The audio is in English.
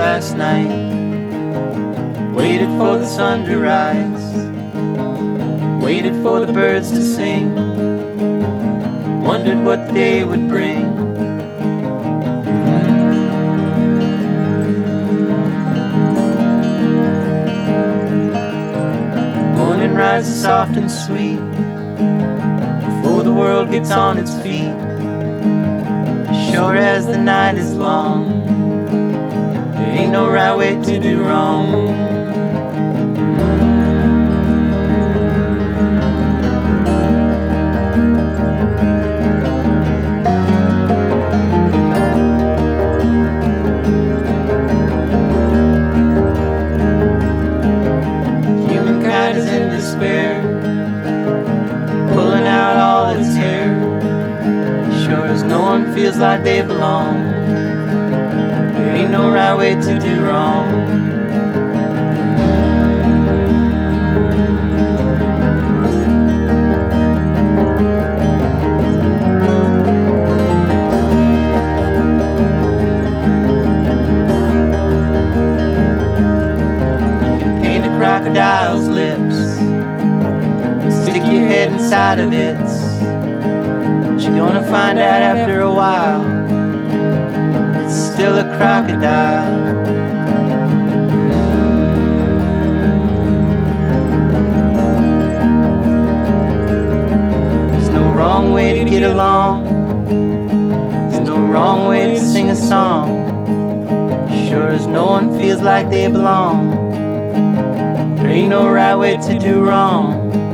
last night, waited for the sun to rise, waited for the birds to sing, wondered what the day would bring. Morning rises soft and sweet before the world gets on its feet. Sure as the night is long, there ain't no right way to do wrong. Humankind is in despair, pulling out all its hair. Sure as no one feels like they belong, there ain't no right way to do wrong. You can paint a crocodile's lips, stick your head inside of its. You're gonna find out after a while, it's still a crocodile. There's no wrong way to get along, there's no wrong way to sing a song. Sure as no one feels like they belong, there ain't no right way to do wrong.